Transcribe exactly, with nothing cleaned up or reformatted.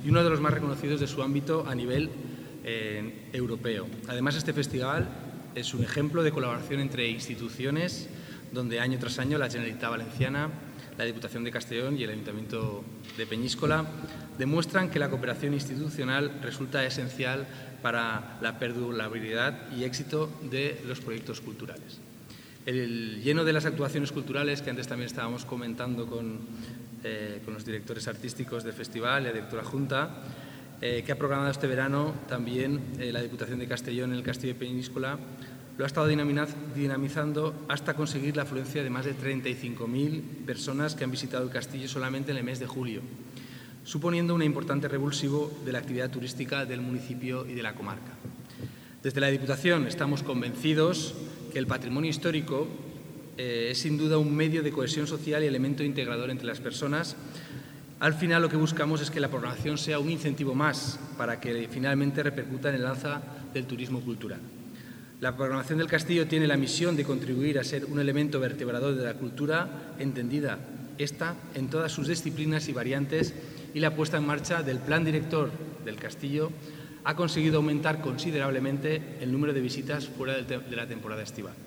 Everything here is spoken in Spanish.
y uno de los más reconocidos de su ámbito a nivel eh, europeo. Además, este festival es un ejemplo de colaboración entre instituciones donde año tras año la Generalitat Valenciana, la Diputación de Castellón y el Ayuntamiento de Peñíscola demuestran que la cooperación institucional resulta esencial para la perdurabilidad y éxito de los proyectos culturales. El lleno de las actuaciones culturales, que antes también estábamos comentando con, eh, con los directores artísticos del festival y la directora junta, eh, que ha programado este verano también eh, la Diputación de Castellón en el Castillo de Peñíscola, lo ha estado dinamizando hasta conseguir la afluencia de más de treinta y cinco mil personas que han visitado el castillo solamente en el mes de julio, suponiendo un importante revulsivo de la actividad turística del municipio y de la comarca. Desde la Diputación estamos convencidos que el patrimonio histórico eh, es sin duda un medio de cohesión social y elemento integrador entre las personas. Al final lo que buscamos es que la programación sea un incentivo más para que finalmente repercuta en el alza del turismo cultural. La programación del castillo tiene la misión de contribuir a ser un elemento vertebrador de la cultura, entendida esta en todas sus disciplinas y variantes, y la puesta en marcha del plan director del castillo ha conseguido aumentar considerablemente el número de visitas fuera de la temporada estival.